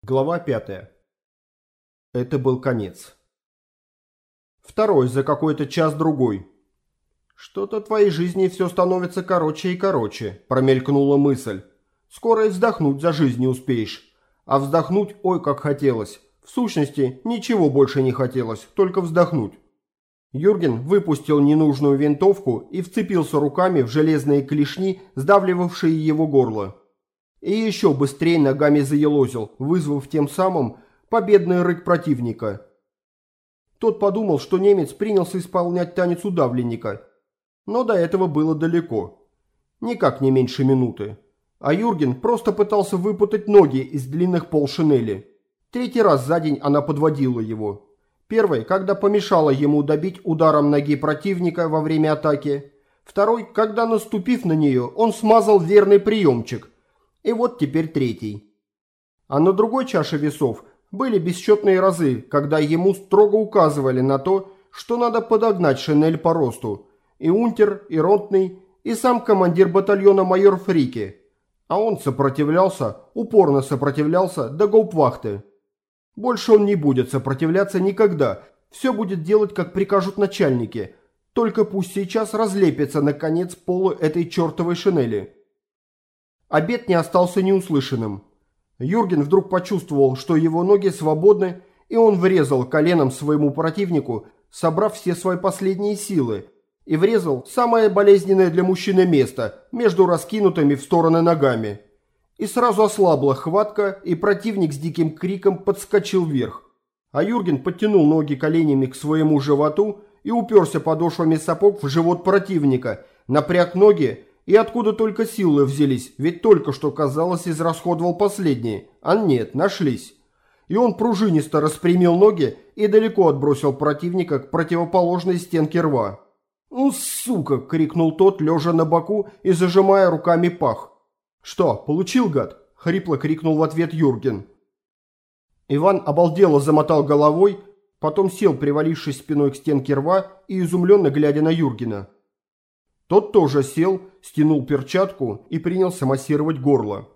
Глава 5. Это был конец. Второй за какой-то час-другой. «Что-то в твоей жизни все становится короче и короче», – промелькнула мысль. «Скоро и вздохнуть за жизнь не успеешь. А вздохнуть, ой, как хотелось. В сущности, ничего больше не хотелось, только вздохнуть». Юрген выпустил ненужную винтовку и вцепился руками в железные клешни, сдавливавшие его горло. И еще быстрее ногами заелозил, вызвав тем самым победный рык противника. Тот подумал, что немец принялся исполнять танец удавленника, но до этого было далеко. Никак не меньше минуты. А Юрген просто пытался выпутать ноги из длинных полшинели. Третий раз за день она подводила его. Первый, когда помешала ему добить ударом ноги противника во время атаки. Второй, когда, наступив на нее, он смазал верный приемчик. И вот теперь третий. А на другой чаше весов были бесчетные разы, когда ему строго указывали на то, что надо подогнать шинель по росту. И унтер, и ротный, и сам командир батальона майор Фрике. А он сопротивлялся, упорно сопротивлялся до гауптвахты. Больше он не будет сопротивляться никогда, все будет делать, как прикажут начальники. Только пусть сейчас разлепится, наконец, полы этой чертовой шинели. Обед не остался неуслышанным. Юрген вдруг почувствовал, что его ноги свободны, и он врезал коленом своему противнику, собрав все свои последние силы, и врезал самое болезненное для мужчины место, между раскинутыми в стороны ногами. И сразу ослабла хватка, и противник с диким криком подскочил вверх. А Юрген подтянул ноги коленями к своему животу и уперся подошвами сапог в живот противника, напряг ноги, и откуда только силы взялись, ведь только что, казалось, израсходовал последние. А нет, нашлись. И он пружинисто распрямил ноги и далеко отбросил противника к противоположной стенке рва. «Ну, сука!» – крикнул тот, лежа на боку и зажимая руками пах. «Что, получил, гад?» – хрипло крикнул в ответ Юрген. Иван обалдело замотал головой, потом сел, привалившись спиной к стенке рва и изумленно глядя на Юргена. Тот тоже сел, стянул перчатку и принялся массировать горло.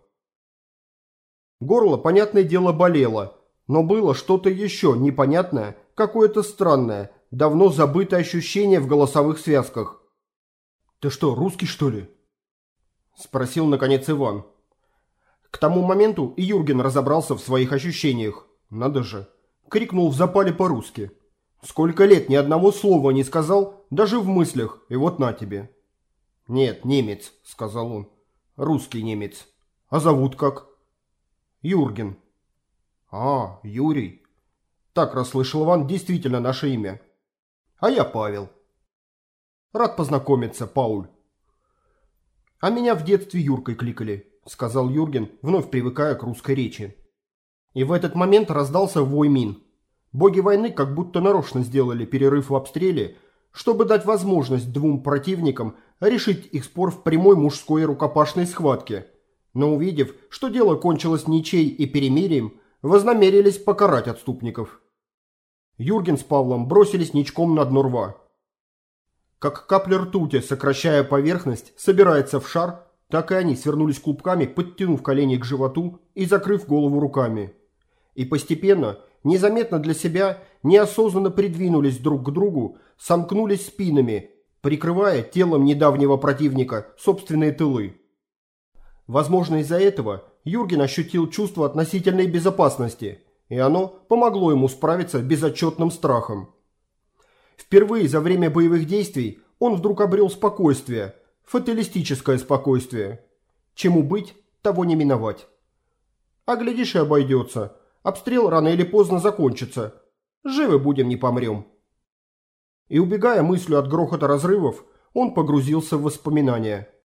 Горло, понятное дело, болело, но было что-то еще непонятное, какое-то странное, давно забытое ощущение в голосовых связках. «Ты что, русский, что ли?» – спросил, наконец, Иван. К тому моменту и Юрген разобрался в своих ощущениях. Надо же, крикнул в запале по-русски. Сколько лет ни одного слова не сказал, даже в мыслях, и вот на тебе. «Нет, немец», – сказал он. «Русский немец. А зовут как?» «Юрген». «А, Юрий. Так расслышал Иван, действительно наше имя. А я Павел». «Рад познакомиться, Пауль». «А меня в детстве Юркой кликали», – сказал Юрген, вновь привыкая к русской речи. И в этот момент раздался вой мин. Боги войны как будто нарочно сделали перерыв в обстреле, чтобы дать возможность двум противникам решить их спор в прямой мужской рукопашной схватке. Но увидев, что дело кончилось ничей и перемирием, вознамерились покарать отступников. Юрген с Павлом бросились ничком на дно рва. Как капля ртути, сокращая поверхность, собирается в шар, так и они свернулись клубками, подтянув колени к животу и закрыв голову руками. И постепенно, незаметно для себя, неосознанно придвинулись друг к другу, сомкнулись спинами, прикрывая телом недавнего противника собственные тылы. Возможно, из-за этого Юрген ощутил чувство относительной безопасности, и оно помогло ему справиться с безотчетным страхом. Впервые за время боевых действий он вдруг обрел спокойствие, фаталистическое спокойствие. Чему быть, того не миновать. А глядишь, и обойдется. Обстрел рано или поздно закончится. Живы будем, не помрем. И убегая мыслью от грохота разрывов, он погрузился в воспоминания.